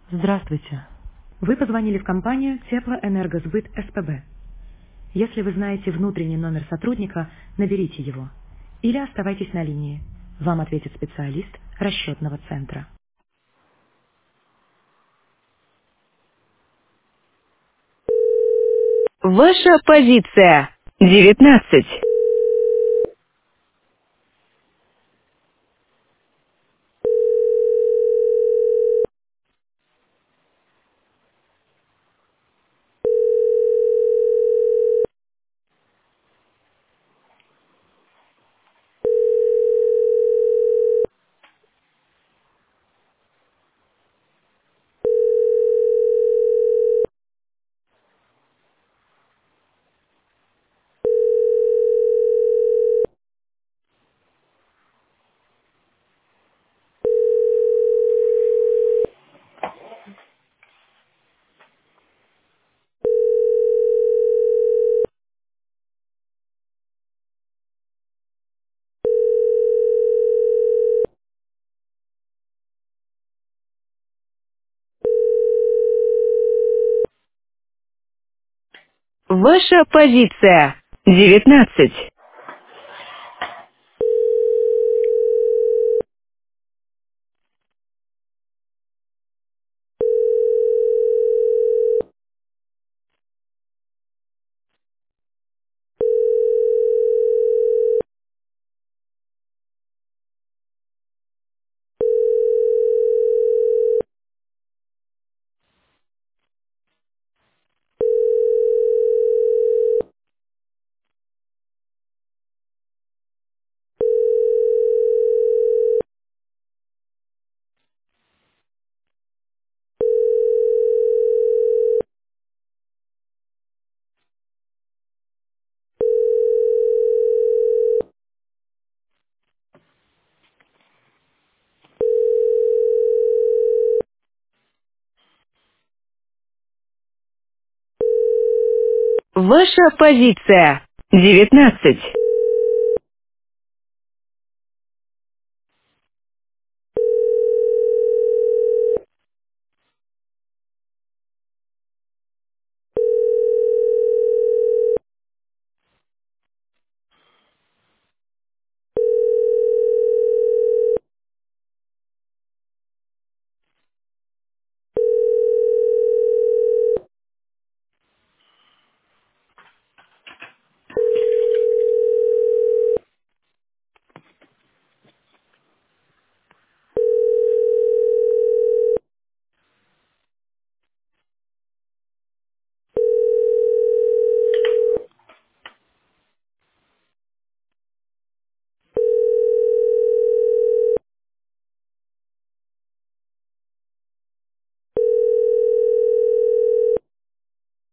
Здравствуйте. Вы позвонили в компанию Теплоэнергосбыт СПБ. Если вы знаете внутренний номер сотрудника, наберите его. Или оставайтесь на линии. Вам ответит специалист расчетного центра. Ваша позиция. 19. Ваша позиция. 19. Ваша позиция. 19.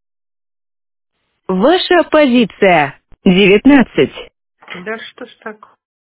Ваша позиция. 19. Да что ж так?